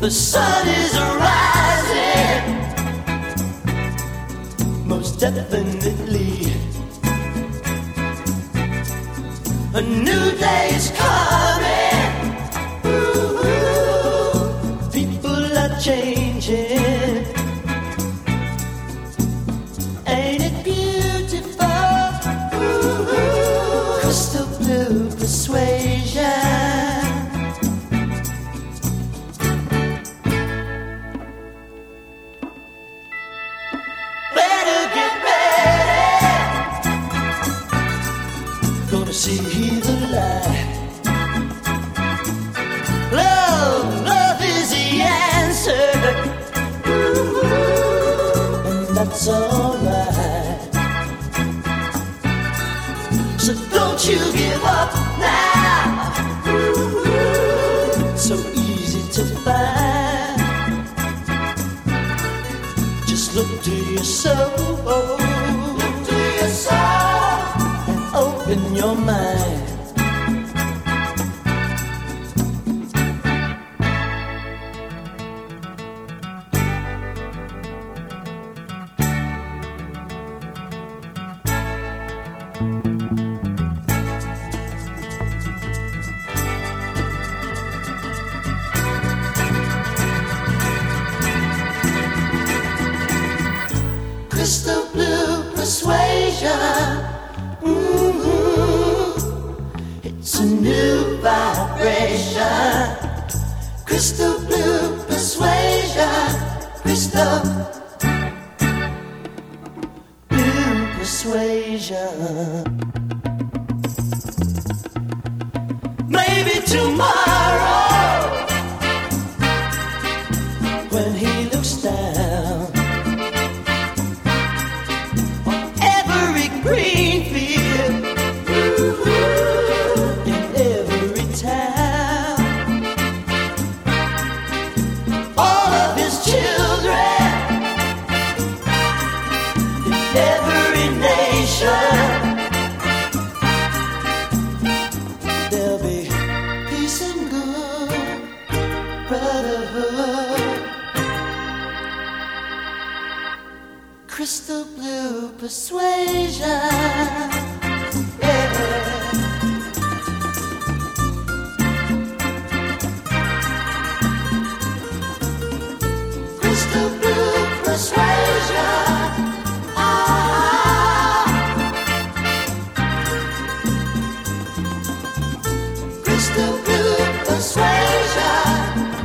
The sun is rising, most definitely. A new day is coming. Ooh, people are changing. Ain't it beautiful? Ooh, crystal blue persuasion. See the light. Love is the answer. Ooh, and that's alright. So don't you give up now. Ooh, so easy to find. Just look to your soul. Look to your soul. Open your mind. Crystal blue persuasion. It's a new vibration. Crystal blue persuasion. Crystal blue persuasion. Maybe tomorrow, when he looks down on every green field, all of his children in every nation, there'll be peace and good brotherhood. Crystal blue persuasion. Crystal blue persuasion. Crystal blue persuasion.